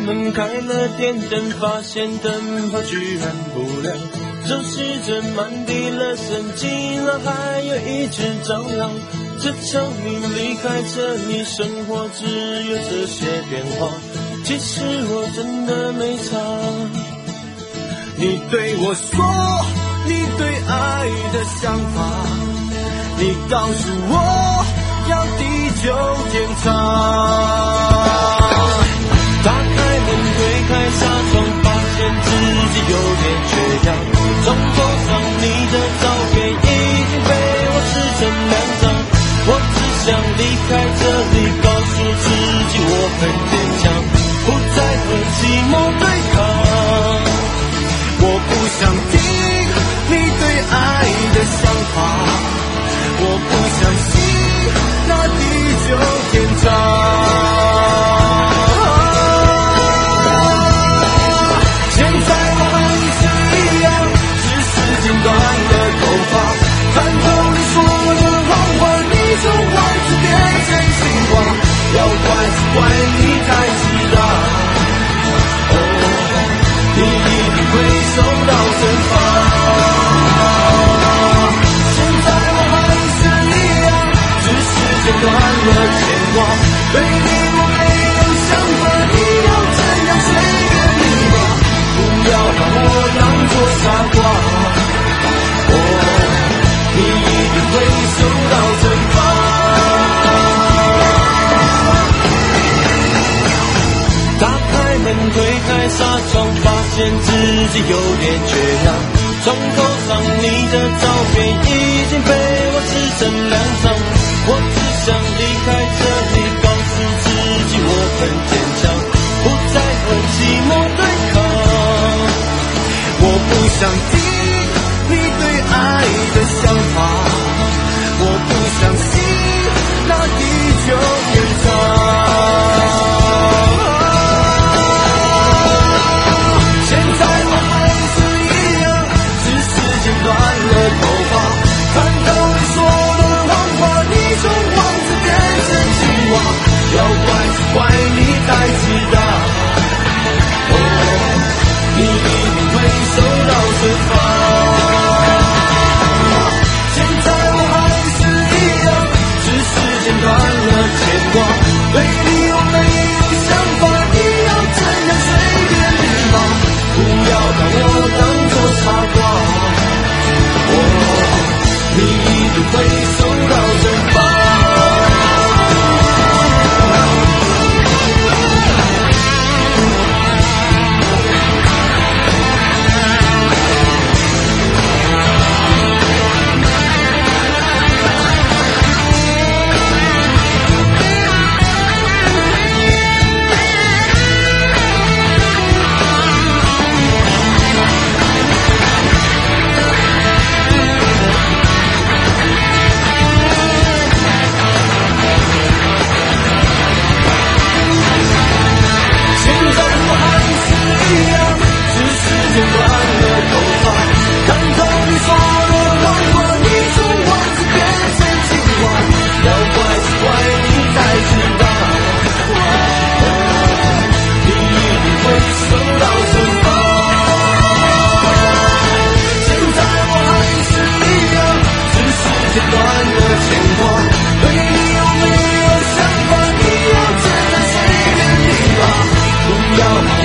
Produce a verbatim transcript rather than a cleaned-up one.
门开了电灯，发现灯泡居然不亮，收拾着满地垃圾，竟然还有一只蟑螂。这场你离开这里，生活只有这些变化，其实我真的没差。你对我说你对爱的想法，你告诉我要地久天长。打开门推开纱窗，发现自己有点缺氧，从桌上你的照片已经被我撕成两张。我只想离开这里，告诉自己我很坚强，不再和寂寞对抗。我不想听你对爱的想法，我不相信那地久天长。现在我还是一样，只是剪断了头发，看透你说的谎话，你从王子变成青蛙，要怪是怪你太自大。哦，你一定会受到惩罚。现在我还是一样，只是剪断了牵挂，对你我没有想法，你要怎样随便你吧，不要把我当作傻瓜。哦，你一定会受到惩罚。打开门推开纱窗，发现自己有点缺氧，床头上你的照片已经被我撕成两张。我只想离开这里，告诉自己我很坚强，不再和寂寞对抗。我不想听你对爱的想法，我不相信那地久天长。现在我还是一样，只是剪断了头发，看到你说的谎话，你从王子变成青蛙，要怪是怪你太自大。哦，你一定会受到惩罚。现在我还是一样，只是剪断了牵挂，对你我没有想法，你要怎样随便你吧，不要把我当作傻瓜。哦，你一定会受到惩罚。剪断了头发，看透你说的谎话，你从王子变成青蛙，要怪是怪你太自大。哦，你一定会受到惩罚。现在我还是一样，只是剪断了牵挂，对你有没有想法，你要怎样随便你吧，不要